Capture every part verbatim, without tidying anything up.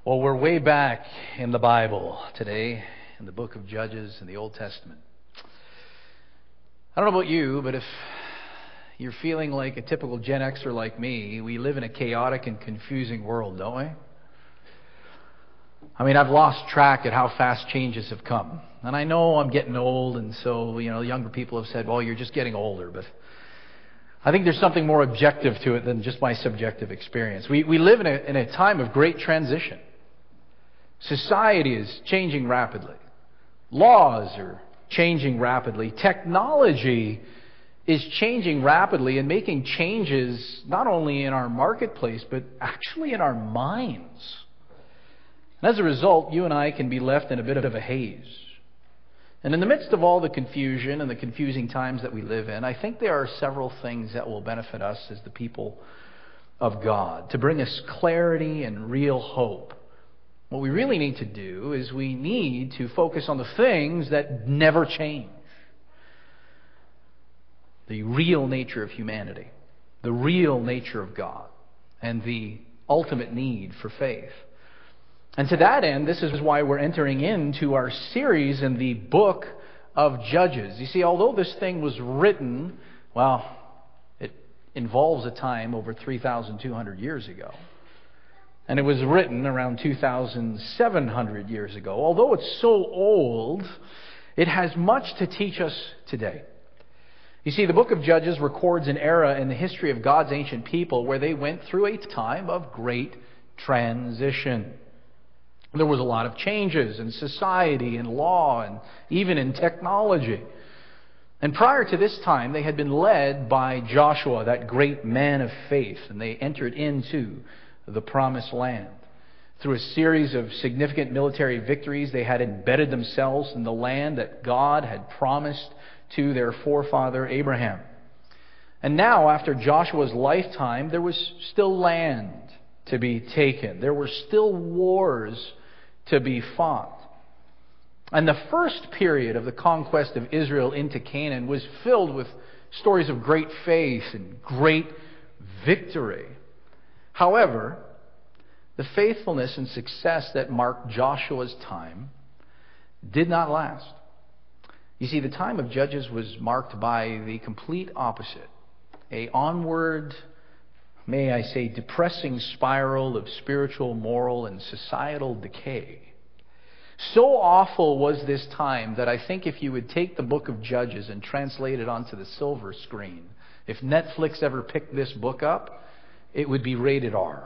Well, we're way back in the Bible today, in the book of Judges in the Old Testament. I don't know about you, but if you're feeling like a typical Gen Xer like me, we live in a chaotic and confusing world, don't we? I mean, I've lost track at how fast changes have come. And I know I'm getting old, and so, you know, younger people have said, well, you're just getting older. But I think there's something more objective to it than just my subjective experience. We we live in a, in a time of great transition. Society is changing rapidly. Laws are changing rapidly. Technology is changing rapidly and making changes not only in our marketplace, but actually in our minds. And as a result, you and I can be left in a bit of a haze. And in the midst of all the confusion and the confusing times that we live in, I think there are several things that will benefit us as the people of God, to bring us clarity and real hope. What we really need to do is we need to focus on the things that never change. The real nature of humanity, the real nature of God, and the ultimate need for faith. And to that end, this is why we're entering into our series in the book of Judges. You see, although this thing was written, well, it involves a time over three thousand two hundred years ago. And it was written around two thousand seven hundred years ago. Although it's so old, it has much to teach us today. You see, the book of Judges records an era in the history of God's ancient people where they went through a time of great transition. There was a lot of changes in society and law and even in technology. And prior to this time, they had been led by Joshua, that great man of faith, and they entered into the promised land. Through a series of significant military victories, they had embedded themselves in the land that God had promised to their forefather Abraham. And now, after Joshua's lifetime, there was still land to be taken. There were still wars to be fought. And the first period of the conquest of Israel into Canaan was filled with stories of great faith and great victory. However, the faithfulness and success that marked Joshua's time did not last. You see, the time of Judges was marked by the complete opposite. A onward, may I say, depressing spiral of spiritual, moral, and societal decay. So awful was this time that I think if you would take the book of Judges and translate it onto the silver screen, if Netflix ever picked this book up, it would be rated R.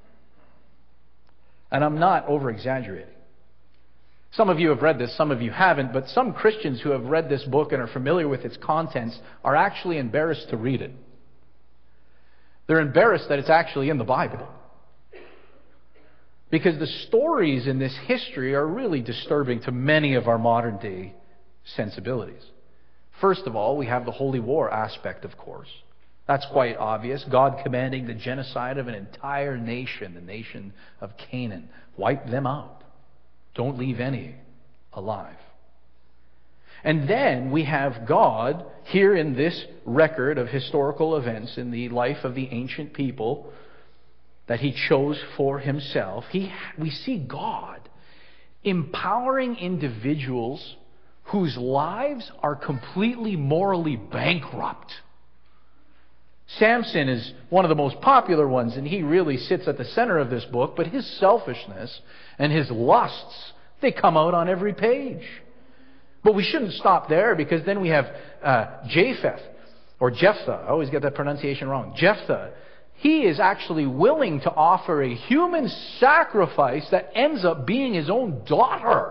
And I'm not over-exaggerating. Some of you have read this, some of you haven't, but some Christians who have read this book and are familiar with its contents are actually embarrassed to read it. They're embarrassed that it's actually in the Bible. Because the stories in this history are really disturbing to many of our modern day sensibilities. First of all, we have the Holy War aspect, of course. That's quite obvious. God commanding the genocide of an entire nation, the nation of Canaan. Wipe them out. Don't leave any alive. And then we have God here in this record of historical events in the life of the ancient people that He chose for Himself. He, we see God empowering individuals whose lives are completely morally bankrupt. Samson is one of the most popular ones, and he really sits at the center of this book, but his selfishness and his lusts, they come out on every page. But we shouldn't stop there, because then we have uh, Japheth, or Jephthah. I always get that pronunciation wrong. Jephthah. He is actually willing to offer a human sacrifice that ends up being his own daughter.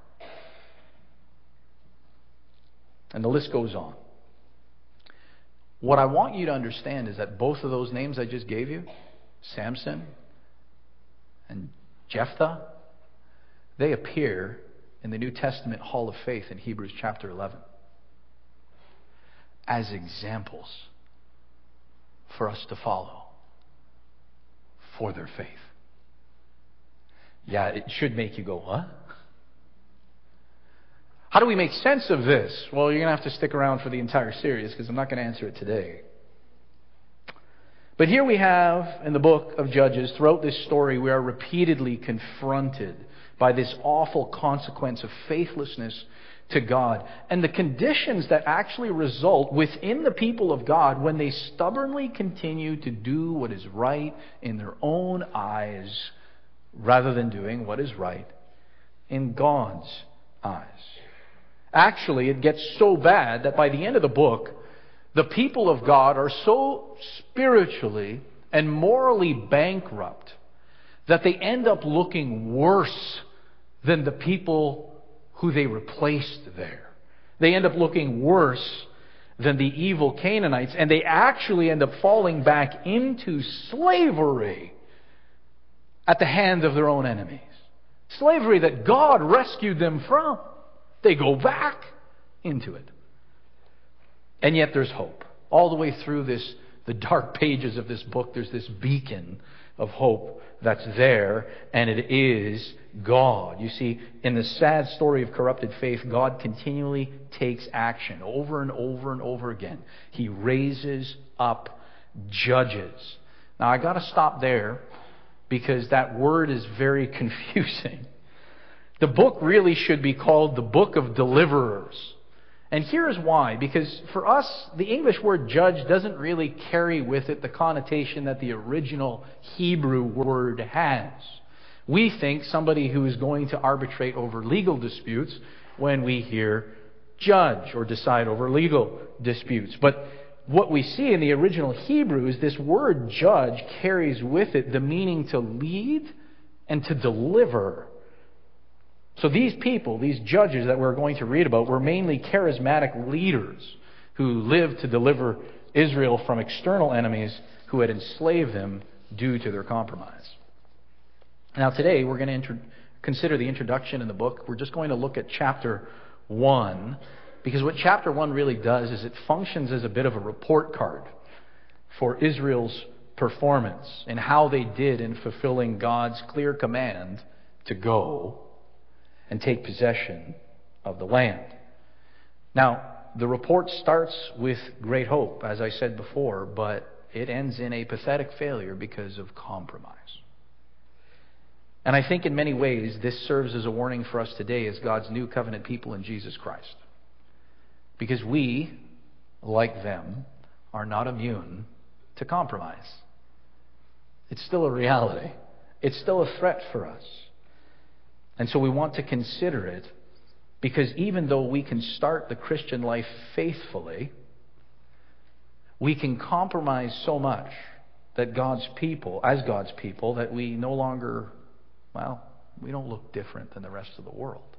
And the list goes on. What I want you to understand is that both of those names I just gave you, Samson and Jephthah, they appear in the New Testament Hall of Faith in Hebrews chapter eleven as examples for us to follow for their faith. Yeah, it should make you go, what? How do we make sense of this? Well, you're going to have to stick around for the entire series, because I'm not going to answer it today. But here we have in the book of Judges, throughout this story, we are repeatedly confronted by this awful consequence of faithlessness to God, and the conditions that actually result within the people of God when they stubbornly continue to do what is right in their own eyes rather than doing what is right in God's eyes. Actually, it gets so bad that by the end of the book, the people of God are so spiritually and morally bankrupt that they end up looking worse than the people who they replaced there. They end up looking worse than the evil Canaanites, and they actually end up falling back into slavery at the hand of their own enemies. Slavery that God rescued them from. They go back into it. And yet there's hope. All the way through this, the dark pages of this book, there's this beacon of hope that's there, and it is God. You see, in the sad story of corrupted faith, God continually takes action over and over and over again. He raises up judges. Now, I got to stop there because that word is very confusing. The book really should be called the Book of Deliverers. And here's why. Because for us, the English word judge doesn't really carry with it the connotation that the original Hebrew word has. We think somebody who is going to arbitrate over legal disputes when we hear judge or decide over legal disputes. But what we see in the original Hebrew is this word judge carries with it the meaning to lead and to deliver. So these people, these judges that we're going to read about, were mainly charismatic leaders who lived to deliver Israel from external enemies who had enslaved them due to their compromise. Now today we're going to intro- consider the introduction in the book. We're just going to look at chapter one, because what chapter one really does is it functions as a bit of a report card for Israel's performance and how they did in fulfilling God's clear command to go and take possession of the land. Now, the report starts with great hope, as I said before, but it ends in a pathetic failure because of compromise. And I think in many ways this serves as a warning for us today as God's new covenant people in Jesus Christ. Because we, like them, are not immune to compromise. It's still a reality. It's still a threat for us. And so we want to consider it, because even though we can start the Christian life faithfully, we can compromise so much that God's people, as God's people, that we no longer, well, we don't look different than the rest of the world.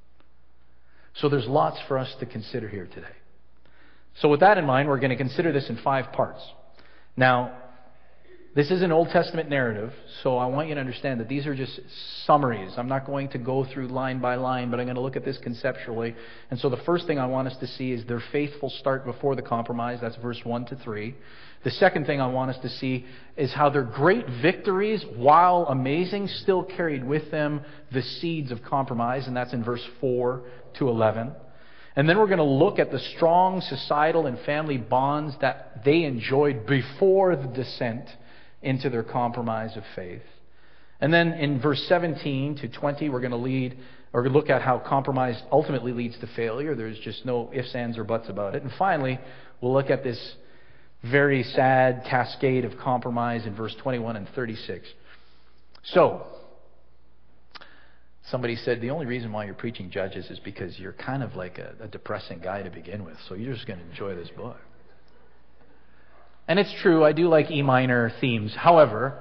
So there's lots for us to consider here today. So with that in mind, we're going to consider this in five parts. Now, this is an Old Testament narrative, so I want you to understand that these are just summaries. I'm not going to go through line by line, but I'm going to look at this conceptually. And so the first thing I want us to see is their faithful start before the compromise. That's verse one to three. The second thing I want us to see is how their great victories, while amazing, still carried with them the seeds of compromise, and that's in verse four to eleven. And then we're going to look at the strong societal and family bonds that they enjoyed before the descent into their compromise of faith. And then in verse seventeen to twenty, we're going to lead or look at how compromise ultimately leads to failure. There's just no ifs, ands, or buts about it. And finally, we'll look at this very sad cascade of compromise in verse twenty-one and thirty-six. So, somebody said, the only reason why you're preaching Judges is because you're kind of like a, a depressing guy to begin with, so you're just going to enjoy this book. And it's true, I do like E minor themes. However,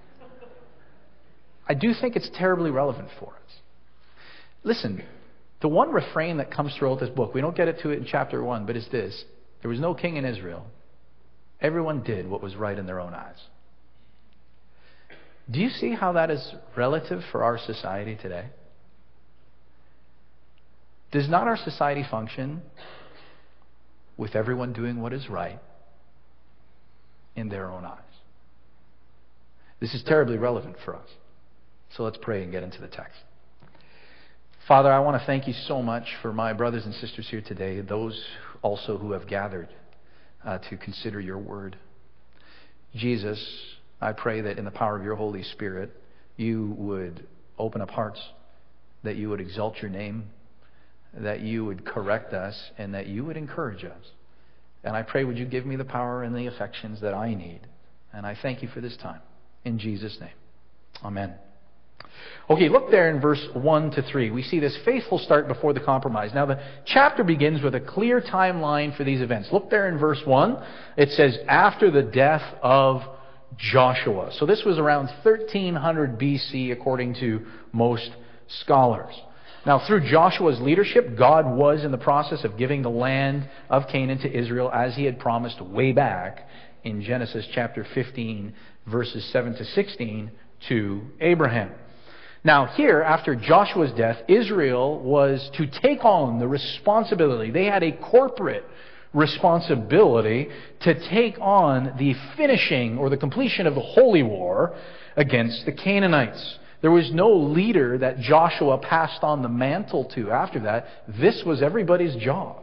I do think it's terribly relevant for us. Listen, the one refrain that comes throughout this book, we don't get it to it in chapter one, but it's this: there was no king in Israel. Everyone did what was right in their own eyes. Do you see how that is relative for our society today? Does not our society function with everyone doing what is right in their own eyes? This is terribly relevant for us. So let's pray and get into the text. Father, I want to thank you so much for my brothers and sisters here today, those also who have gathered uh, to consider your word. Jesus, I pray that in the power of your Holy Spirit, you would open up hearts, that you would exalt your name, that you would correct us, and that you would encourage us. And I pray, would you give me the power and the affections that I need? And I thank you for this time. In Jesus' name. Amen. Okay, look there in verse one to three. We see this faithful start before the compromise. Now, the chapter begins with a clear timeline for these events. Look there in verse one. It says, after the death of Joshua. So this was around thirteen hundred B C, according to most scholars. Now, through Joshua's leadership, God was in the process of giving the land of Canaan to Israel as He had promised way back in Genesis chapter fifteen, verses seven to sixteen to Abraham. Now here, after Joshua's death, Israel was to take on the responsibility. They had a corporate responsibility to take on the finishing or the completion of the holy war against the Canaanites. There was no leader that Joshua passed on the mantle to after that. This was everybody's job.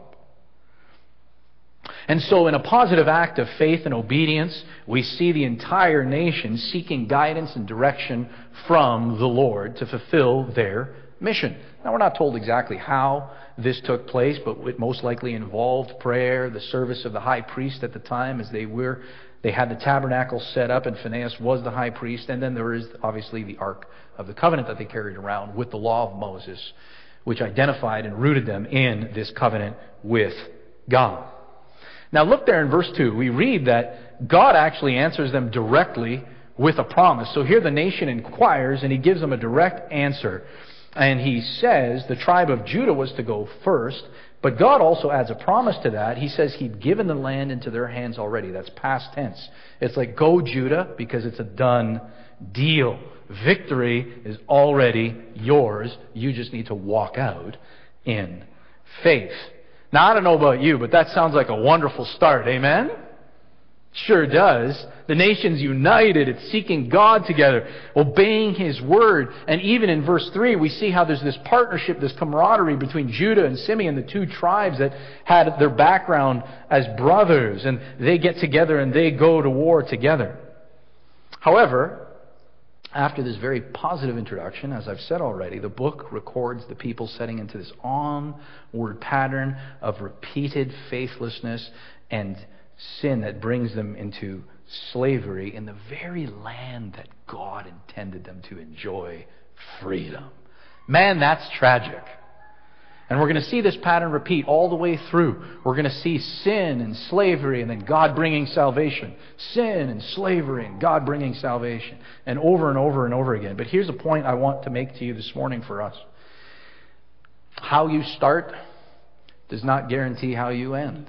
And so in a positive act of faith and obedience, we see the entire nation seeking guidance and direction from the Lord to fulfill their mission. Now, we're not told exactly how this took place, but it most likely involved prayer, the service of the high priest at the time, as they were they had the tabernacle set up, and Phinehas was the high priest, and then there is obviously the Ark of the Covenant that they carried around with the law of Moses, which identified and rooted them in this covenant with God. Now look there in verse two. We read that God actually answers them directly with a promise. So here the nation inquires, and He gives them a direct answer. And He says the tribe of Judah was to go first, but God also adds a promise to that. He says He'd given the land into their hands already. That's past tense. It's like, go Judah, because it's a done deal. Victory is already yours. You just need to walk out in faith. Now, I don't know about you, but that sounds like a wonderful start. Amen? Sure does. The nation's united. It's seeking God together, obeying His word. And even in verse three, we see how there's this partnership, this camaraderie between Judah and Simeon, the two tribes that had their background as brothers. And they get together and they go to war together. However, after this very positive introduction, as I've said already, the book records the people setting into this onward pattern of repeated faithlessness and sin that brings them into slavery in the very land that God intended them to enjoy freedom. Man, that's tragic. And we're going to see this pattern repeat all the way through. We're going to see sin and slavery and then God bringing salvation. Sin and slavery and God bringing salvation. And over and over and over again. But here's a point I want to make to you this morning for us. How you start does not guarantee how you end.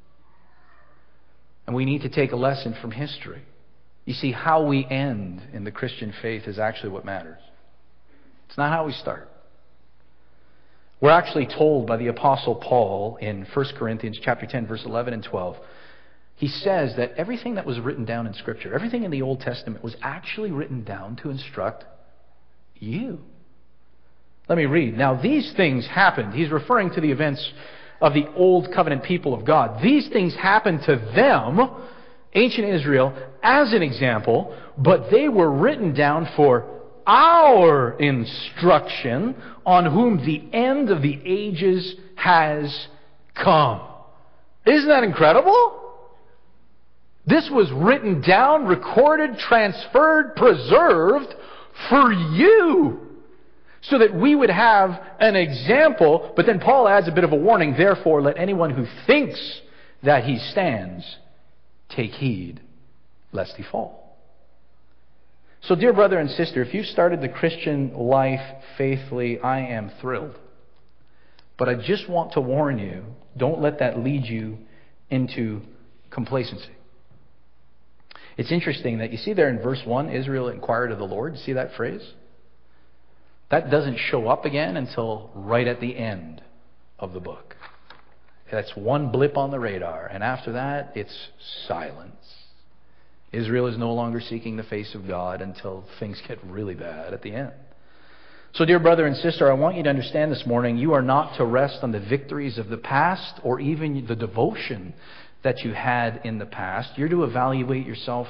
And we need to take a lesson from history. You see, how we end in the Christian faith is actually what matters. It's not how we start. We're actually told by the Apostle Paul in First Corinthians chapter ten, verse eleven and twelve. He says that everything that was written down in Scripture, everything in the Old Testament was actually written down to instruct you. Let me read. Now these things happened. He's referring to the events of the Old Covenant people of God. These things happened to them, ancient Israel, as an example, but they were written down for our instruction, on whom the end of the ages has come. Isn't that incredible? This was written down, recorded, transferred, preserved for you, so that we would have an example. But then Paul adds a bit of a warning. Therefore, let anyone who thinks that he stands take heed lest he fall. So, dear brother and sister, if you've started the Christian life faithfully, I am thrilled. But I just want to warn you, don't let that lead you into complacency. It's interesting that you see there in verse one, Israel inquired of the Lord. You see that phrase? That doesn't show up again until right at the end of the book. That's one blip on the radar. And after that, it's silence. Israel is no longer seeking the face of God until things get really bad at the end. So, dear brother and sister, I want you to understand this morning, you are not to rest on the victories of the past or even the devotion that you had in the past. You're to evaluate yourself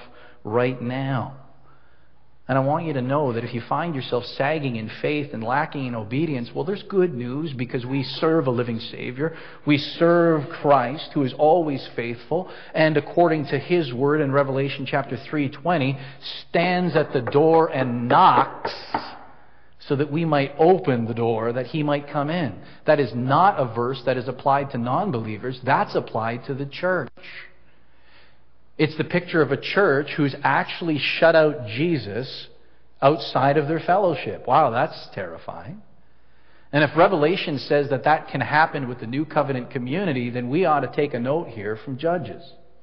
right now. And I want you to know that if you find yourself sagging in faith and lacking in obedience, well, there's good news, because we serve a living Savior. We serve Christ, who is always faithful, and according to His word in Revelation chapter three twenty, stands at the door and knocks so that we might open the door, that He might come in. That is not a verse that is applied to non-believers. That's applied to the church. It's the picture of a church who's actually shut out Jesus outside of their fellowship. Wow, that's terrifying. And if Revelation says that that can happen with the New Covenant community, then we ought to take a note here from Judges.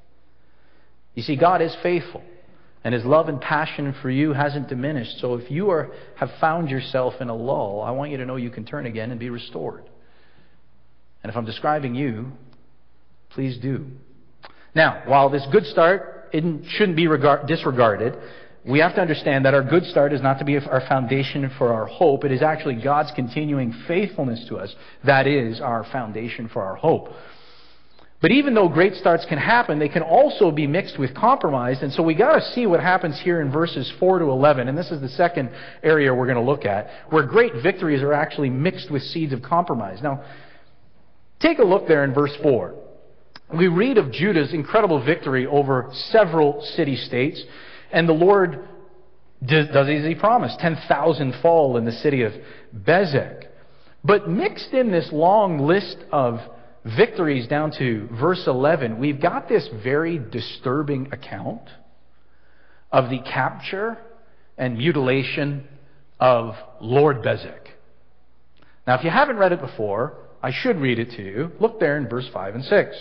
You see, God is faithful, and His love and passion for you hasn't diminished. So if you are have found yourself in a lull, I want you to know you can turn again and be restored. And if I'm describing you, please do. Now, while this good start it shouldn't be regard- disregarded, we have to understand that our good start is not to be our foundation for our hope. It is actually God's continuing faithfulness to us that is our foundation for our hope. But even though great starts can happen, they can also be mixed with compromise. And so we got to see what happens here in verses four to eleven. And this is the second area we're going to look at, where great victories are actually mixed with seeds of compromise. Now, take a look there in verse four. We read of Judah's incredible victory over several city-states, and the Lord does as He promised. ten thousand fall in the city of Bezek. But mixed in this long list of victories down to verse eleven, we've got this very disturbing account of the capture and mutilation of Lord Bezek. Now, if you haven't read it before, I should read it to you. Look there in verse five and six.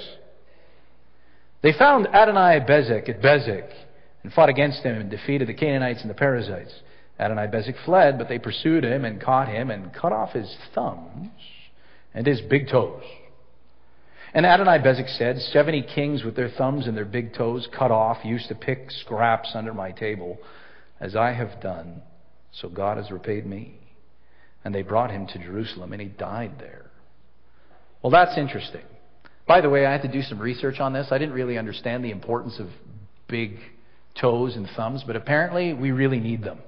They found Adoni-Bezek at Bezek and fought against him and defeated the Canaanites and the Perizzites. Adoni-Bezek fled, but they pursued him and caught him and cut off his thumbs and his big toes. And Adoni-Bezek said, seventy kings with their thumbs and their big toes cut off used to pick scraps under my table, as I have done, so God has repaid me. And they brought him to Jerusalem, and he died there. Well, that's interesting. By the way, I had to do some research on this. I didn't really understand the importance of big toes and thumbs, but apparently we really need them.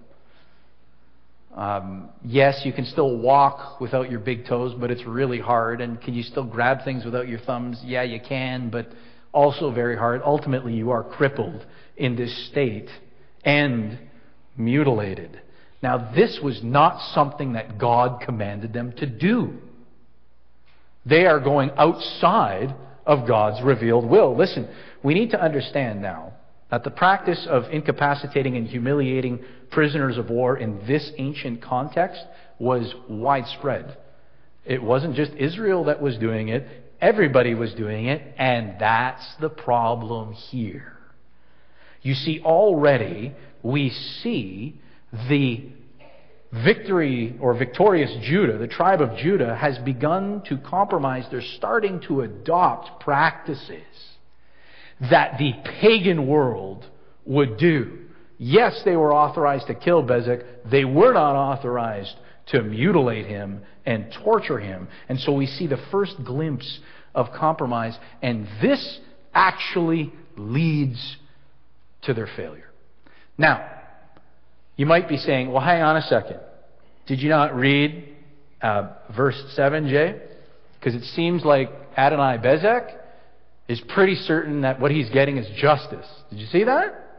Um, yes, you can still walk without your big toes, but it's really hard. And can you still grab things without your thumbs? Yeah, you can, but also very hard. Ultimately, you are crippled in this state and mutilated. Now, this was not something that God commanded them to do. They are going outside of God's revealed will. Listen, we need to understand now that the practice of incapacitating and humiliating prisoners of war in this ancient context was widespread. It wasn't just Israel that was doing it. Everybody was doing it, and that's the problem here. You see, already we see the victory or victorious Judah, the tribe of Judah, has begun to compromise. They're starting to adopt practices that the pagan world would do. Yes, they were authorized to kill Bezek. They were not authorized to mutilate him and torture him. And so we see the first glimpse of compromise, and this actually leads to their failure. Now, you might be saying, well, hang on a second. Did you not read uh, verse seven, Jay? Because it seems like Adoni-Bezek is pretty certain that what he's getting is justice. Did you see that?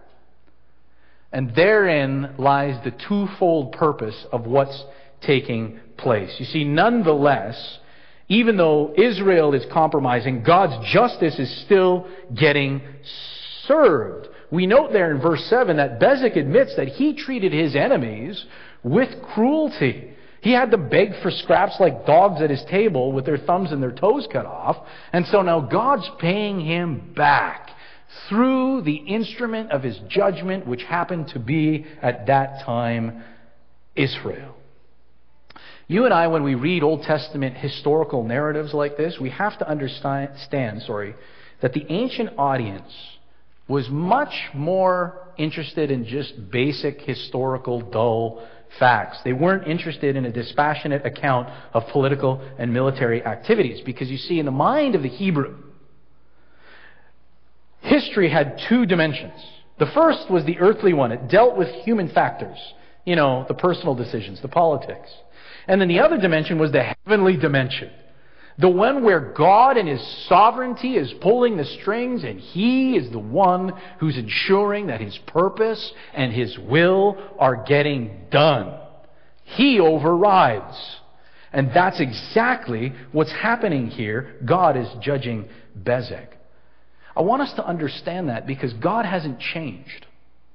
And therein lies the twofold purpose of what's taking place. You see, nonetheless, even though Israel is compromising, God's justice is still getting served. We note there in verse seven that Bezek admits that he treated his enemies with cruelty. He had them beg for scraps like dogs at his table with their thumbs and their toes cut off. And so now God's paying him back through the instrument of his judgment, which happened to be, at that time, Israel. You and I, when we read Old Testament historical narratives like this, we have to understand, sorry, that the ancient audience was much more interested in just basic historical dull facts. They weren't interested in a dispassionate account of political and military activities. Because you see, in the mind of the Hebrew, history had two dimensions. The first was the earthly one. It dealt with human factors. You know, the personal decisions, the politics. And then the other dimension was the heavenly dimension. The one where God in His sovereignty is pulling the strings, and He is the one who's ensuring that His purpose and His will are getting done. He overrides. And that's exactly what's happening here. God is judging Bezek. I want us to understand that because God hasn't changed.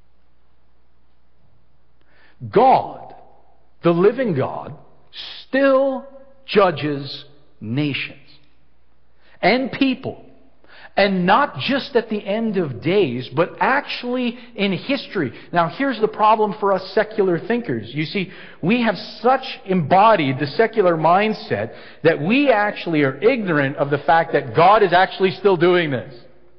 God, the living God, still judges nations and people. And not just at the end of days, but actually in history. Now here's the problem for us secular thinkers. You see, we have such embodied the secular mindset that we actually are ignorant of the fact that God is actually still doing this.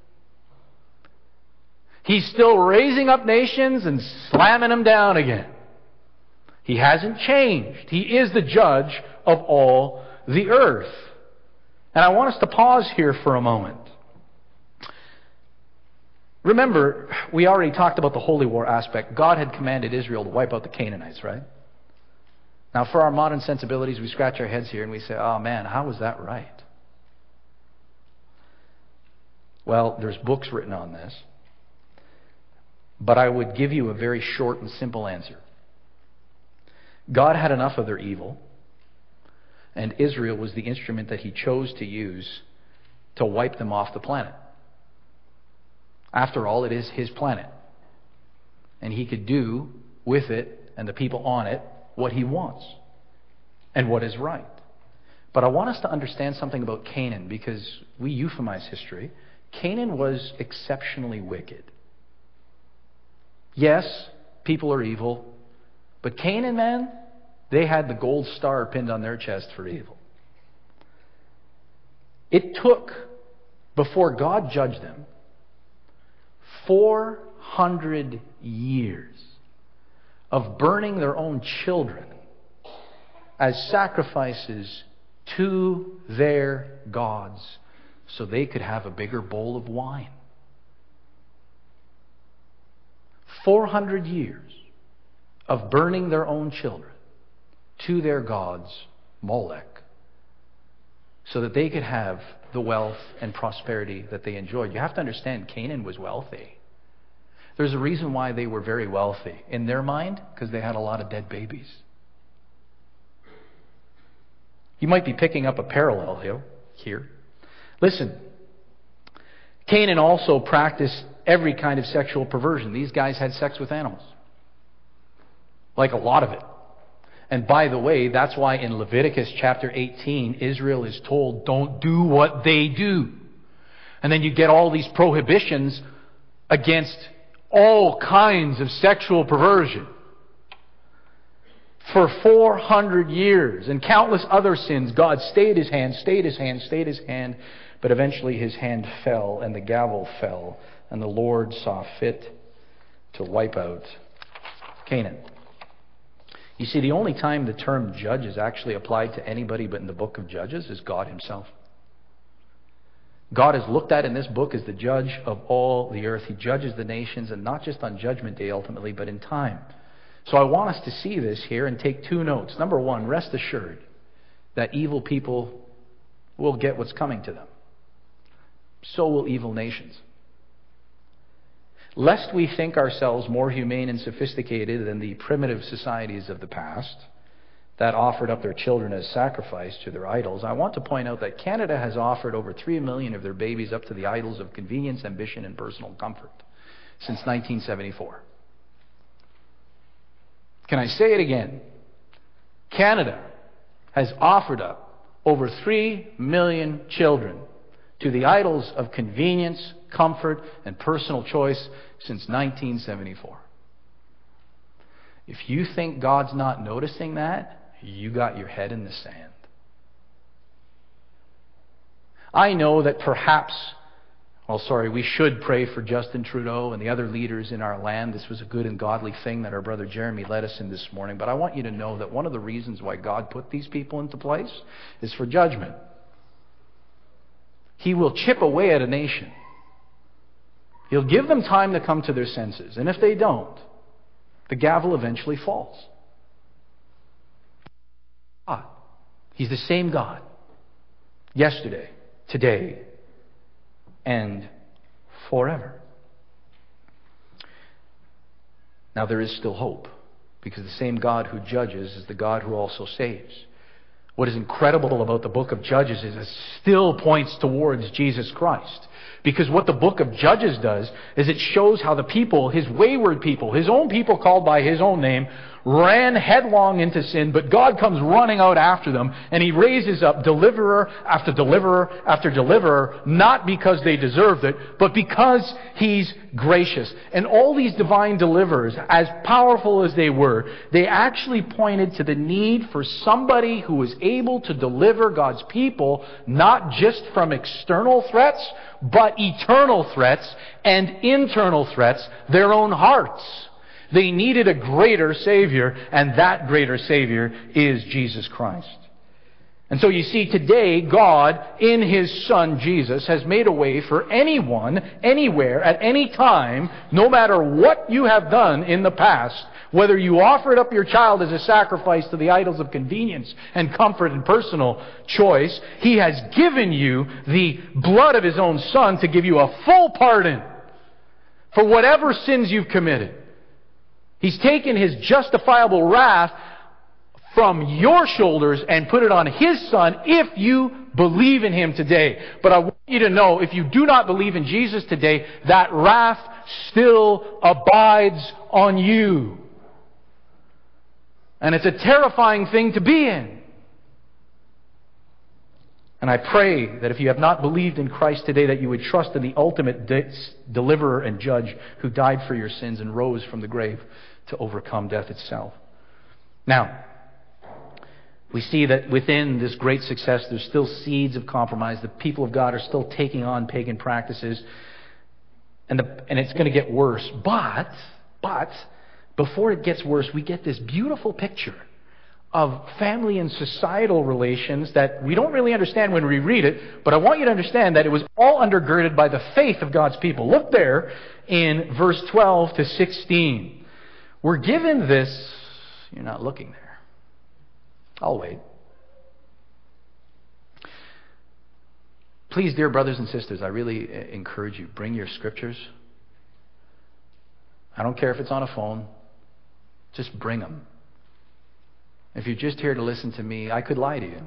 He's still raising up nations and slamming them down again. He hasn't changed. He is the judge of all the earth. And I want us to pause here for a moment. Remember, we already talked about the holy war aspect. God had commanded Israel to wipe out the Canaanites, right? Now, for our modern sensibilities, we scratch our heads here and we say, oh man, how was that right? Well, there's books written on this. But I would give you a very short and simple answer. God had enough of their evil, and Israel was the instrument that He chose to use to wipe them off the planet. After all, it is His planet. And He could do with it and the people on it what He wants and what is right. But I want us to understand something about Canaan, because we euphemize history. Canaan was exceptionally wicked. Yes, people are evil, but Canaan, man, they had the gold star pinned on their chest for evil. It took, before God judged them, four hundred years of burning their own children as sacrifices to their gods so they could have a bigger bowl of wine. four hundred years of burning their own children to their gods, Molech, so that they could have the wealth and prosperity that they enjoyed. You have to understand, Canaan was wealthy. There's a reason why they were very wealthy. In their mind, because they had a lot of dead babies. You might be picking up a parallel here. Listen, Canaan also practiced every kind of sexual perversion. These guys had sex with animals. Like a lot of it. And by the way, that's why in Leviticus chapter eighteen, Israel is told, don't do what they do. And then you get all these prohibitions against all kinds of sexual perversion. For four hundred years and countless other sins, God stayed His hand, stayed His hand, stayed His hand. But eventually His hand fell and the gavel fell. And the Lord saw fit to wipe out Canaan. You see, the only time the term judge is actually applied to anybody but in the book of Judges is God Himself. God is looked at in this book as the judge of all the earth. He judges the nations, and not just on Judgment Day ultimately, but in time. So I want us to see this here and take two notes. Number one, rest assured that evil people will get what's coming to them. So will evil nations. Lest we think ourselves more humane and sophisticated than the primitive societies of the past that offered up their children as sacrifice to their idols, I want to point out that Canada has offered over three million of their babies up to the idols of convenience, ambition, and personal comfort since nineteen seventy-four. Can I say it again? Canada has offered up over three million children to the idols of convenience, comfort, and personal choice since nineteen seventy-four. If you think God's not noticing that, you got your head in the sand. I know that perhaps, well, sorry, we should pray for Justin Trudeau and the other leaders in our land. This was a good and godly thing that our brother Jeremy led us in this morning. But I want you to know that one of the reasons why God put these people into place is for judgment. He will chip away at a nation. He'll give them time to come to their senses. And if they don't, the gavel eventually falls. God. He's the same God. Yesterday, today, and forever. Now there is still hope, because the same God who judges is the God who also saves. What is incredible about the book of Judges is it still points towards Jesus Christ. Because what the book of Judges does is it shows how the people, his wayward people, his own people called by his own name, ran headlong into sin, but God comes running out after them, and he raises up deliverer after deliverer after deliverer, not because they deserved it, but because he's gracious. And all these divine deliverers, as powerful as they were, they actually pointed to the need for somebody who was able to deliver God's people, not just from external threats, but eternal threats and internal threats, their own hearts. They needed a greater Savior, and that greater Savior is Jesus Christ. And so you see, today, God, in His Son, Jesus, has made a way for anyone, anywhere, at any time, no matter what you have done in the past, whether you offered up your child as a sacrifice to the idols of convenience and comfort and personal choice, He has given you the blood of His own Son to give you a full pardon for whatever sins you've committed. He's taken His justifiable wrath from your shoulders and put it on His Son if you believe in Him today. But I want you to know, if you do not believe in Jesus today, that wrath still abides on you. And it's a terrifying thing to be in. And I pray that if you have not believed in Christ today, that you would trust in the ultimate de- deliverer and judge who died for your sins and rose from the grave to overcome death itself. Now, we see that within this great success, there's still seeds of compromise. The people of God are still taking on pagan practices. And, the, and it's going to get worse. But, but, before it gets worse, we get this beautiful picture of family and societal relations that we don't really understand when we read it, but I want you to understand that it was all undergirded by the faith of God's people. Look there in verse twelve to sixteen. We're given this... You're not looking there. I'll wait. Please, dear brothers and sisters, I really encourage you, bring your scriptures. I don't care if it's on a phone. Just bring them. If you're just here to listen to me, I could lie to you.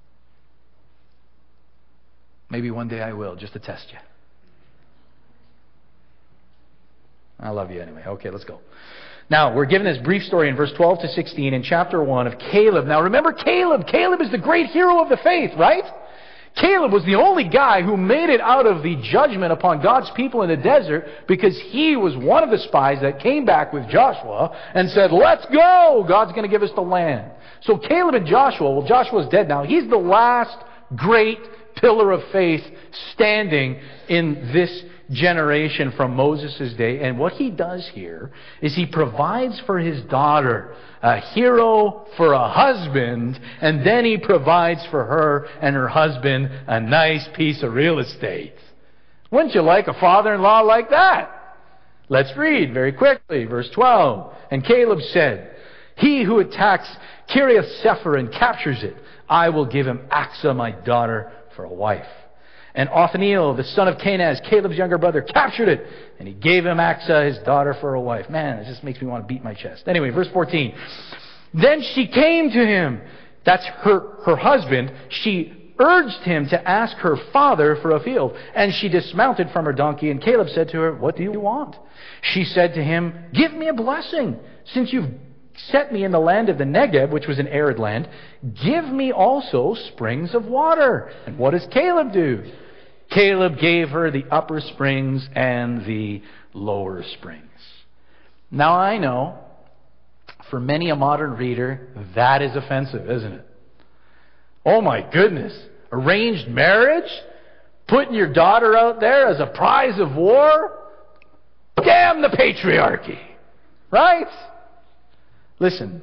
Maybe one day I will, just to test you. I love you anyway. Okay, let's go. Now, we're given this brief story in verse twelve to sixteen in chapter one of Caleb. Now, remember Caleb. Caleb is the great hero of the faith, right? Caleb was the only guy who made it out of the judgment upon God's people in the desert because he was one of the spies that came back with Joshua and said, let's go! God's going to give us the land. So Caleb and Joshua, well, Joshua's dead now. He's the last great pillar of faith standing in this generation from Moses' day. And what he does here is he provides for his daughter a hero for a husband, and then he provides for her and her husband a nice piece of real estate. Wouldn't you like a father-in-law like that? Let's read very quickly. Verse twelve. And Caleb said, he who attacks Kiriath Sepher and captures it, I will give him Achsah, my daughter, for a wife. And Othniel, the son of Kenaz, Caleb's younger brother, captured it. And he gave him Achsah, his daughter, for a wife. Man, it just makes me want to beat my chest. Anyway, verse fourteen. Then she came to him. That's her, her husband. She urged him to ask her father for a field. And she dismounted from her donkey. And Caleb said to her, what do you want? She said to him, give me a blessing. Since you've set me in the land of the Negeb, which was an arid land, give me also springs of water. And what does Caleb do? Caleb gave her the upper springs and the lower springs. Now I know, for many a modern reader, that is offensive, isn't it? Oh my goodness. Arranged marriage? Putting your daughter out there as a prize of war? Damn the patriarchy! Right? Listen,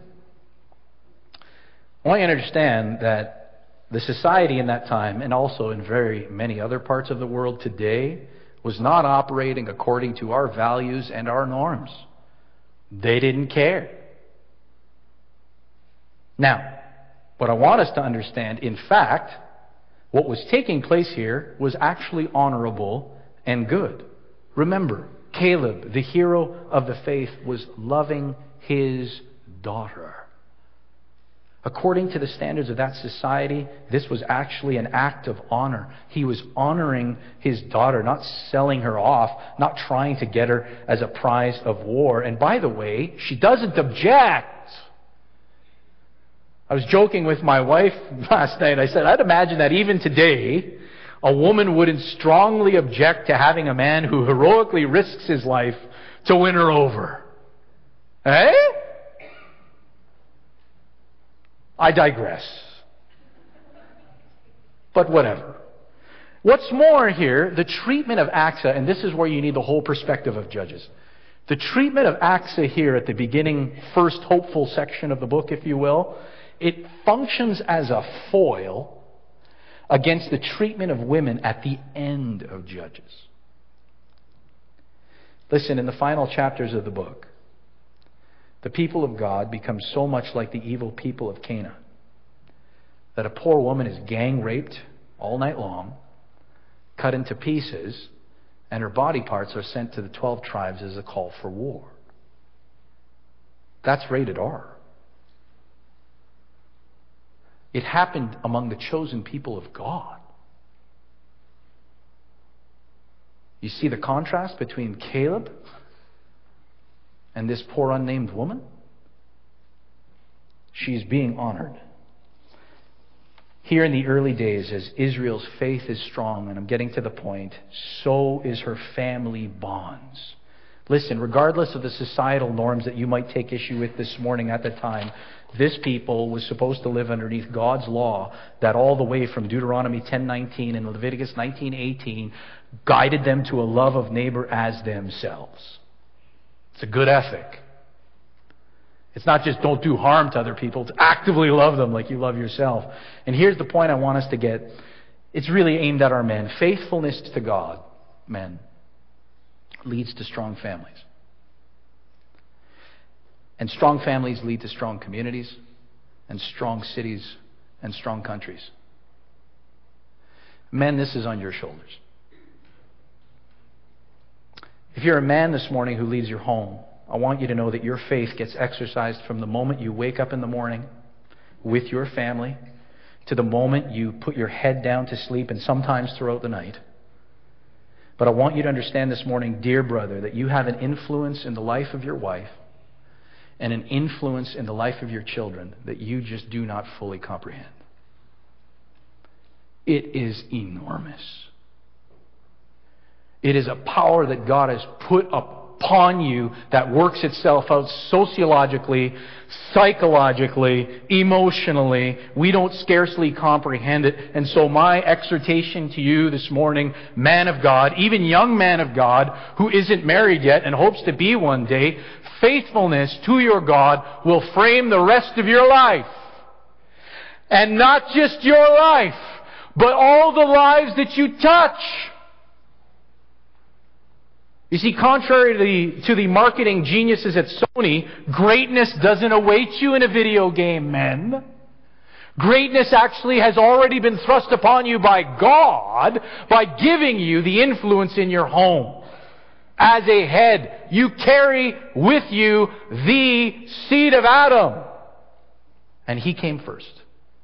I want you to understand that the society in that time, and also in very many other parts of the world today, was not operating according to our values and our norms. They didn't care. Now, what I want us to understand, in fact, what was taking place here was actually honorable and good. Remember, Caleb, the hero of the faith, was loving his daughter. According to the standards of that society, this was actually an act of honor. He was honoring his daughter, not selling her off, not trying to get her as a prize of war. And by the way, she doesn't object. I was joking with my wife last night. I said, I'd imagine that even today, a woman wouldn't strongly object to having a man who heroically risks his life to win her over. Eh? I digress. But whatever. What's more here, the treatment of Achsah, and this is where you need the whole perspective of Judges. The treatment of Achsah here at the beginning, first hopeful section of the book, if you will, it functions as a foil against the treatment of women at the end of Judges. Listen, in the final chapters of the book, the people of God become so much like the evil people of Canaan that a poor woman is gang raped all night long, cut into pieces, and her body parts are sent to the twelve tribes as a call for war. That's rated R. It happened among the chosen people of God. You see the contrast between Caleb and this poor unnamed woman? She's being honored. Here in the early days, as Israel's faith is strong, and I'm getting to the point, so is her family bonds. Listen, regardless of the societal norms that you might take issue with this morning at the time, this people was supposed to live underneath God's law that all the way from Deuteronomy ten nineteen and Leviticus nineteen eighteen guided them to a love of neighbor as themselves. It's a good ethic. It's not just don't do harm to other people. It's actively love them like you love yourself. And here's the point I want us to get. It's really aimed at our men. Faithfulness to God, men, leads to strong families. And strong families lead to strong communities and strong cities and strong countries. Men, this is on your shoulders. If you're a man this morning who leads your home, I want you to know that your faith gets exercised from the moment you wake up in the morning with your family to the moment you put your head down to sleep, and sometimes throughout the night. But I want you to understand this morning, dear brother, that you have an influence in the life of your wife and an influence in the life of your children that you just do not fully comprehend. It is enormous. It is a power that God has put upon you that works itself out sociologically, psychologically, emotionally. We don't scarcely comprehend it. And so my exhortation to you this morning, man of God, even young man of God who isn't married yet and hopes to be one day, faithfulness to your God will frame the rest of your life. And not just your life, but all the lives that you touch. You see, contrary to the, to the marketing geniuses at Sony, greatness doesn't await you in a video game, men. Greatness actually has already been thrust upon you by God by giving you the influence in your home. As a head, you carry with you the seed of Adam. And he came first.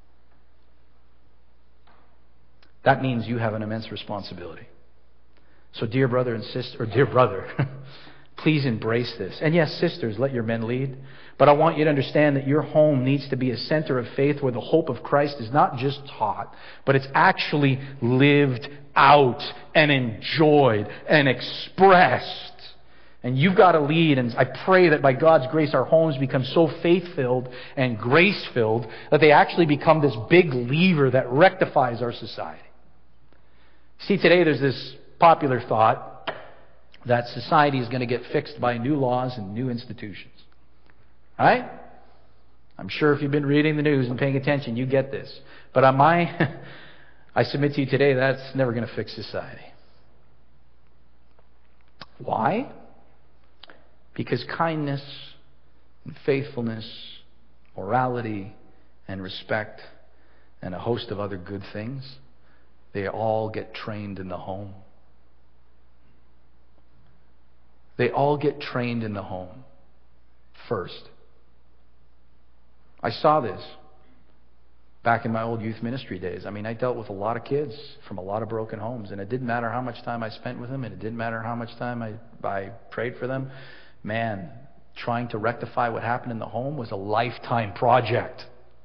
That means you have an immense responsibility. So dear brother and sister, or dear brother, please embrace this. And yes, sisters, let your men lead. But I want you to understand that your home needs to be a center of faith where the hope of Christ is not just taught, but it's actually lived out and enjoyed and expressed. And you've got to lead, and I pray that by God's grace our homes become so faith-filled and grace-filled that they actually become this big lever that rectifies our society. See, today there's this popular thought that society is going to get fixed by new laws and new institutions. Right? I'm sure if you've been reading the news and paying attention, you get this. But on my, I submit to you today, that's never going to fix society. Why? Because kindness and faithfulness, morality and respect, and a host of other good things, they all get trained in the home. They all get trained in the home first. I saw this back in my old youth ministry days. I mean, I dealt with a lot of kids from a lot of broken homes, and it didn't matter how much time I spent with them, and it didn't matter how much time I, I prayed for them. Man, trying to rectify what happened in the home was a lifetime project.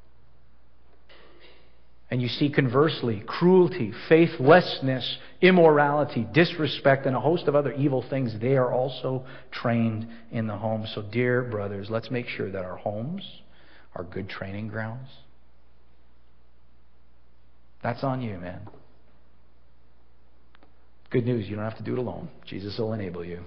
And you see, conversely, cruelty, faithlessness, immorality, disrespect, and a host of other evil things, they are also trained in the home. So, dear brothers, let's make sure that our homes are good training grounds. That's on you, man. Good news, you don't have to do it alone. Jesus will enable you.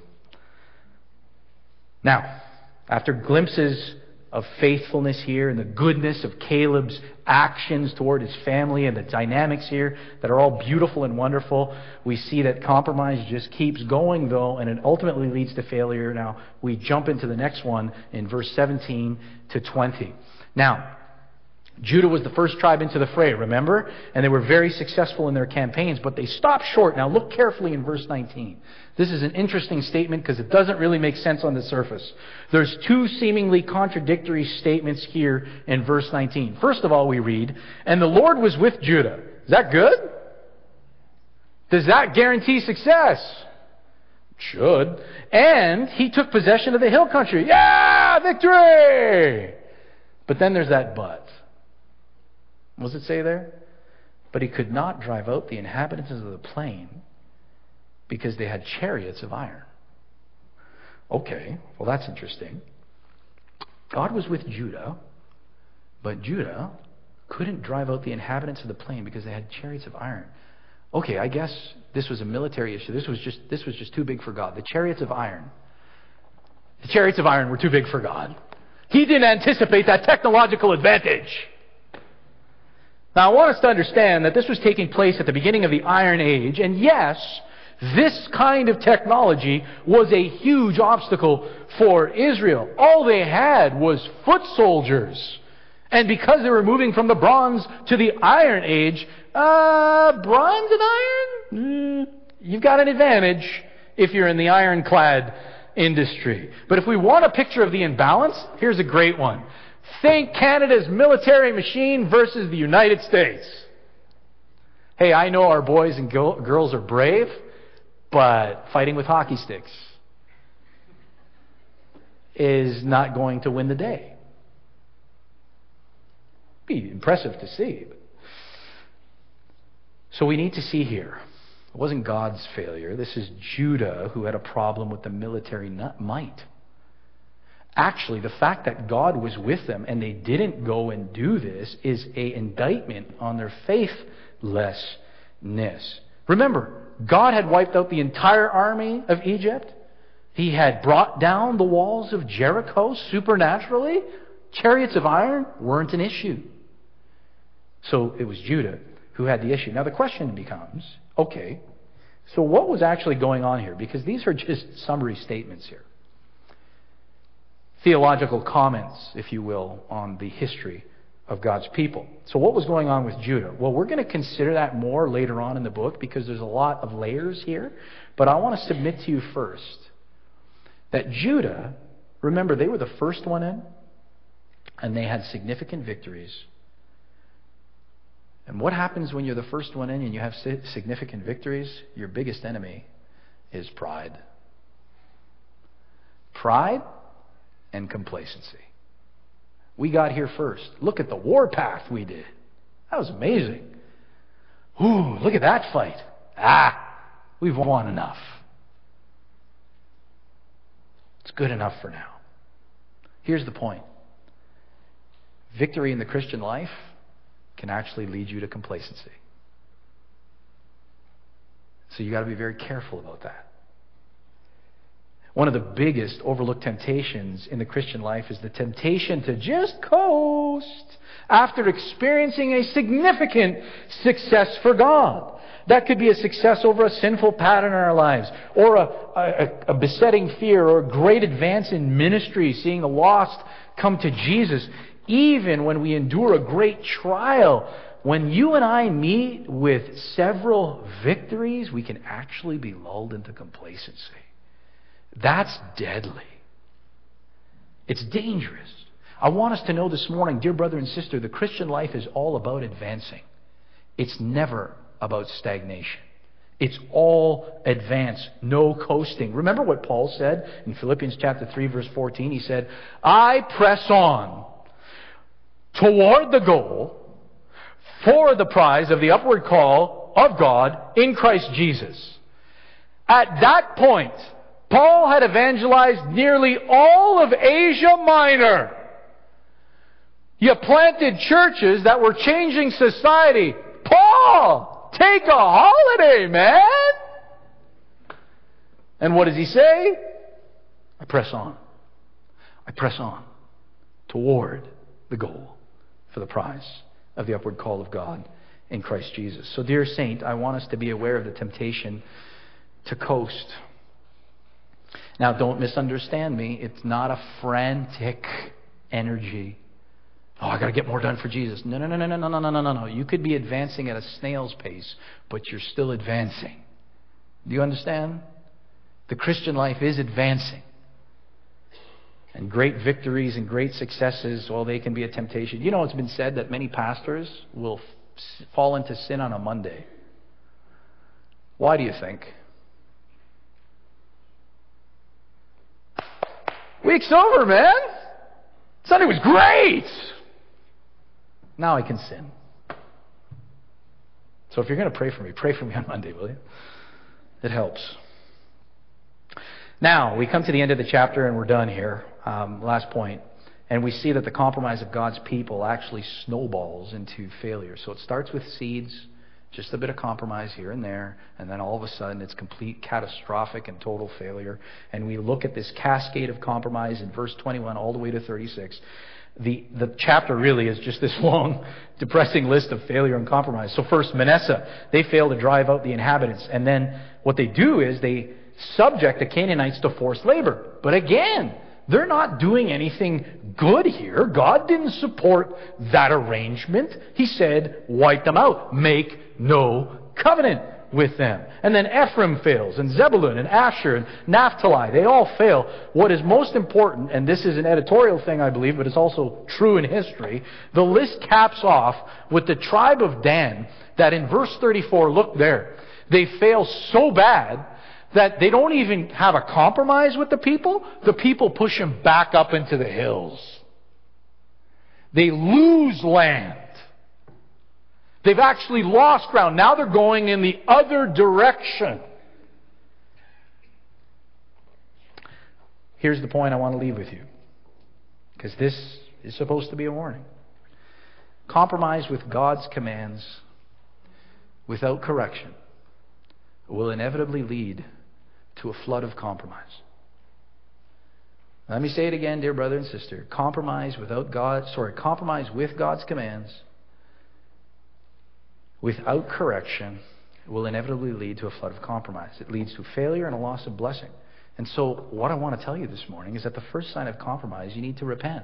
Now, after glimpses of faithfulness here and the goodness of Caleb's actions toward his family and the dynamics here that are all beautiful and wonderful, we see that compromise just keeps going, though, and it ultimately leads to failure. Now, we jump into the next one in verse seventeen to twenty. Now, Judah was the first tribe into the fray, remember? And they were very successful in their campaigns, but they stopped short. Now look carefully in verse nineteen. This is an interesting statement because it doesn't really make sense on the surface. There's two seemingly contradictory statements here in verse nineteen. First of all, we read, "And the Lord was with Judah." Is that good? Does that guarantee success? Should. "And he took possession of the hill country." Yeah, victory! But then there's that but. What does it say there? "But he could not drive out the inhabitants of the plain because they had chariots of iron." Okay, well that's interesting. God was with Judah, but Judah couldn't drive out the inhabitants of the plain because they had chariots of iron. Okay, I guess this was a military issue. This was just this was just too big for God. The chariots of iron. The chariots of iron were too big for God. He didn't anticipate that technological advantage. Now, I want us to understand that this was taking place at the beginning of the Iron Age, and yes, this kind of technology was a huge obstacle for Israel. All they had was foot soldiers. And because they were moving from the Bronze to the Iron Age, uh, bronze and iron? Mm, you've got an advantage if you're in the ironclad industry. But if we want a picture of the imbalance, here's a great one. Think Canada's military machine versus the United States. Hey, I know our boys and go- girls are brave, but fighting with hockey sticks is not going to win the day. Be impressive to see. So we need to see here, it wasn't God's failure. This is Judah who had a problem with the military might. Actually, the fact that God was with them and they didn't go and do this is an indictment on their faithlessness. Remember, God had wiped out the entire army of Egypt. He had brought down the walls of Jericho supernaturally. Chariots of iron weren't an issue. So it was Judah who had the issue. Now the question becomes, okay, so what was actually going on here? Because these are just summary statements here. Theological comments, if you will, on the history of God's people. So what was going on with Judah? Well, we're going to consider that more later on in the book because there's a lot of layers here. But I want to submit to you first that Judah, remember, they were the first one in, and they had significant victories. And what happens when you're the first one in and you have significant victories? Your biggest enemy is pride. Pride and complacency. We got here first. Look at the warpath we did. That was amazing. Ooh, look at that fight. Ah, we've won enough. It's good enough for now. Here's the point. Victory in the Christian life can actually lead you to complacency. So you got to be very careful about that. One of the biggest overlooked temptations in the Christian life is the temptation to just coast after experiencing a significant success for God. That could be a success over a sinful pattern in our lives, or a, a, a besetting fear, or a great advance in ministry, seeing the lost come to Jesus. Even when we endure a great trial, when you and I meet with several victories, we can actually be lulled into complacency. That's deadly. It's dangerous. I want us to know this morning, dear brother and sister, the Christian life is all about advancing. It's never about stagnation. It's all advance, no coasting. Remember what Paul said in Philippians chapter three, verse fourteen? He said, I press on toward the goal for the prize of the upward call of God in Christ Jesus. At that point, Paul had evangelized nearly all of Asia Minor. You planted churches that were changing society. Paul, take a holiday, man! And what does he say? I press on. I press on toward the goal for the prize of the upward call of God in Christ Jesus. So, dear saint, I want us to be aware of the temptation to coast. Now, don't misunderstand me. It's not a frantic energy. Oh, I got to get more done for Jesus. No, no, no, no, no, no, no, no, no, no. You could be advancing at a snail's pace, but you're still advancing. Do you understand? The Christian life is advancing. And great victories and great successes, well, they can be a temptation. You know, it's been said that many pastors will f- fall into sin on a Monday. Why do you think? Week's over, man. Sunday was great. Now I can sin. So if you're going to pray for me, pray for me on Monday, will you? It helps. Now, we come to the end of the chapter and we're done here. Um, last point. And we see that the compromise of God's people actually snowballs into failure. So it starts with seeds, just a bit of compromise here and there, and then all of a sudden it's complete catastrophic and total failure. And we look at this cascade of compromise in verse twenty-one all the way to thirty-six. The, the chapter really is just this long, depressing list of failure and compromise. So first, Manasseh, they fail to drive out the inhabitants. And then what they do is they subject the Canaanites to forced labor. But again, they're not doing anything good here. God didn't support that arrangement. He said, wipe them out. Make no covenant with them. And then Ephraim fails, and Zebulun, and Asher, and Naphtali. They all fail. What is most important, and this is an editorial thing, I believe, but it's also true in history, the list caps off with the tribe of Dan, that in verse thirty-four, look there, they fail so bad that they don't even have a compromise with the people. The people push them back up into the hills. They lose land. They've actually lost ground. Now they're going in the other direction. Here's the point I want to leave with you, because this is supposed to be a warning. Compromise with God's commands without correction will inevitably lead to a flood of compromise. Let me say it again, dear brother and sister. Compromise without God, sorry, compromise with God's commands without correction will inevitably lead to a flood of compromise. It leads to failure and a loss of blessing. And so what I want to tell you this morning is that the first sign of compromise, you need to repent.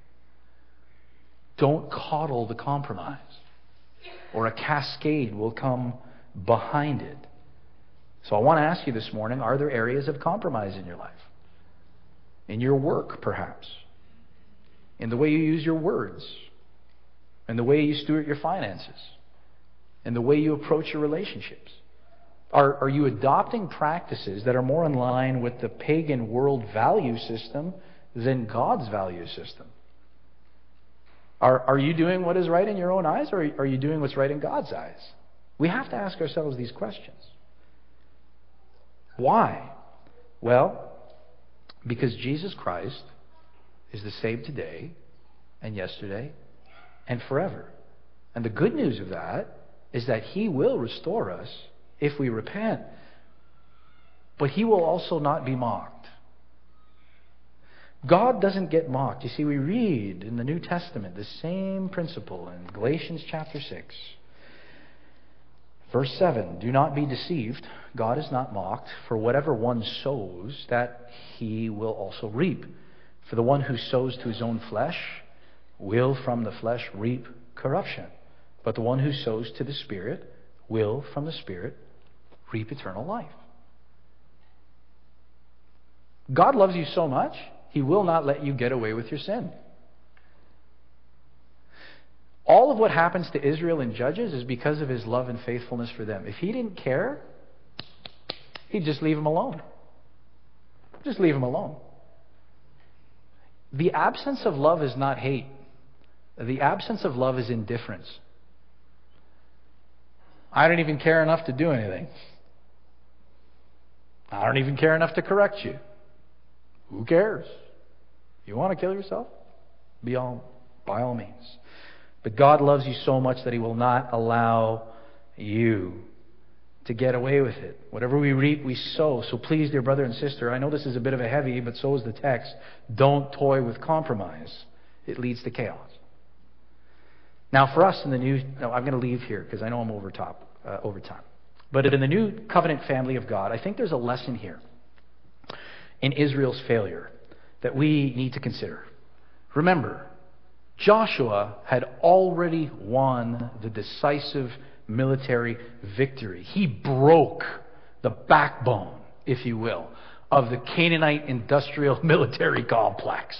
Don't coddle the compromise, or a cascade will come behind it. So I want to ask you this morning, are there areas of compromise in your life? In your work, perhaps. In the way you use your words. In the way you steward your finances. In the way you approach your relationships. Are, are you adopting practices that are more in line with the pagan world value system than God's value system? Are, are you doing what is right in your own eyes, or are you doing what's right in God's eyes? We have to ask ourselves these questions. Why? Well, because Jesus Christ is the same today and yesterday and forever. And the good news of that is that He will restore us if we repent. But He will also not be mocked. God doesn't get mocked. You see, we read in the New Testament the same principle in Galatians chapter six. Verse seven, do not be deceived. God is not mocked. For whatever one sows, that he will also reap. For the one who sows to his own flesh will from the flesh reap corruption. But the one who sows to the Spirit will from the Spirit reap eternal life. God loves you so much, He will not let you get away with your sin. All of what happens to Israel in Judges is because of His love and faithfulness for them. If He didn't care, He'd just leave them alone. Just leave them alone. The absence of love is not hate. The absence of love is indifference. I don't even care enough to do anything. I don't even care enough to correct you. Who cares? You want to kill yourself? Be all, by all means. But God loves you so much that He will not allow you to get away with it. Whatever we reap, we sow. So please, dear brother and sister, I know this is a bit of a heavy, but so is the text. Don't toy with compromise. It leads to chaos. Now, for us in the new, no, I'm going to leave here because I know I'm over top, uh, over time. But in the new covenant family of God, I think there's a lesson here in Israel's failure that we need to consider. Remember, Joshua had already won the decisive military victory. He broke the backbone, if you will, of the Canaanite industrial military complex.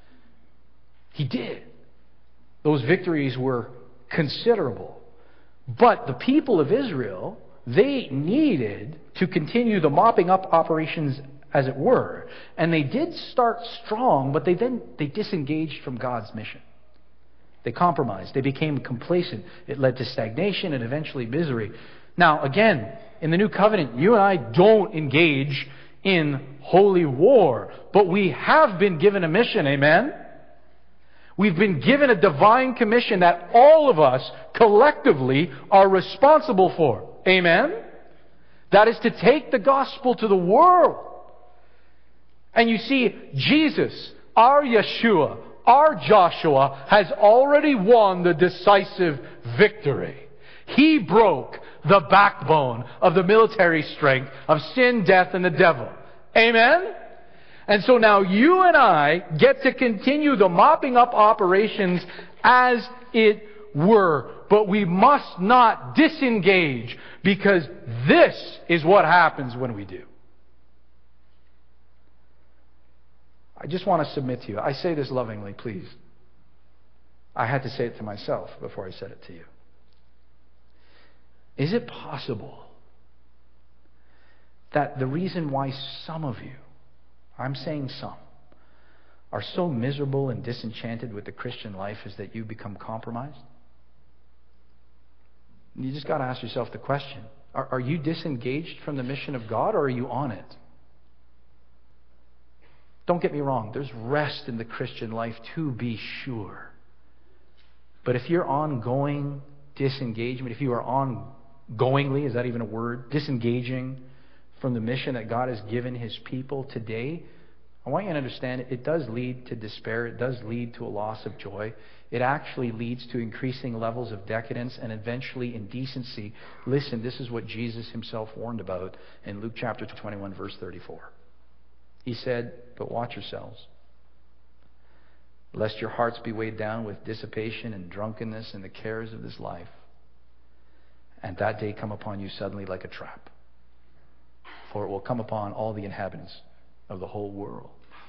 He did. Those victories were considerable. But the people of Israel, they needed to continue the mopping up operations, as it were. And they did start strong, but they then they disengaged from God's mission. They compromised. They became complacent. It led to stagnation and eventually misery. Now, again, in the new covenant, you and I don't engage in holy war, but we have been given a mission, amen? We've been given a divine commission that all of us collectively are responsible for, amen? That is to take the gospel to the world. And you see, Jesus, our Yeshua, our Joshua, has already won the decisive victory. He broke the backbone of the military strength of sin, death, and the devil. Amen? And so now you and I get to continue the mopping up operations as it were. But we must not disengage, because this is what happens when we do. I just want to submit to you. I say this lovingly, please. I had to say it to myself before I said it to you. Is it possible that the reason why some of you, I'm saying some, are so miserable and disenchanted with the Christian life is that you become compromised? You just got to ask yourself the question, are, are you disengaged from the mission of God, or are you on it? Don't get me wrong, there's rest in the Christian life, to be sure. But if you're ongoing disengagement, if you are ongoingly, is that even a word, disengaging from the mission that God has given His people today, I want you to understand it, it does lead to despair. It does lead to a loss of joy. It actually leads to increasing levels of decadence and eventually indecency. Listen, this is what Jesus Himself warned about in Luke chapter twenty-one, verse thirty-four. He said, but watch yourselves, lest your hearts be weighed down with dissipation and drunkenness and the cares of this life, and that day come upon you suddenly like a trap. For it will come upon all the inhabitants of the whole world.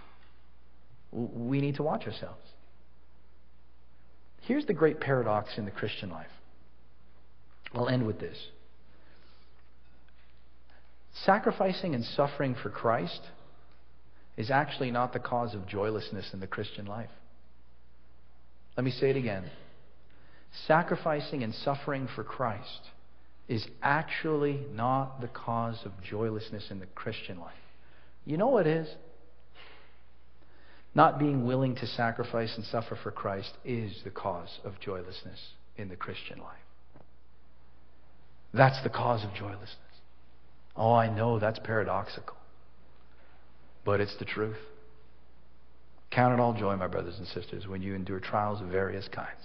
We need to watch ourselves. Here's the great paradox in the Christian life. I'll end with this. Sacrificing and suffering for Christ is actually not the cause of joylessness in the Christian life. Let me say it again. Sacrificing and suffering for Christ is actually not the cause of joylessness in the Christian life. You know what is? Not being willing to sacrifice and suffer for Christ is the cause of joylessness in the Christian life. That's the cause of joylessness. Oh, I know that's paradoxical, but it's the truth. Count it all joy, my brothers and sisters, when you endure trials of various kinds.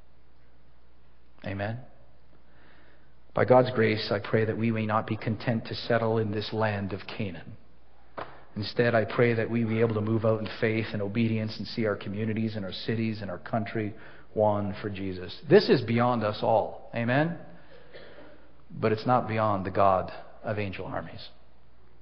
Amen. By God's grace, I pray that we may not be content to settle in this land of Canaan. Instead, I pray that we be able to move out in faith and obedience and see our communities and our cities and our country won for Jesus. This is beyond us all. Amen? But it's not beyond the God of angel armies.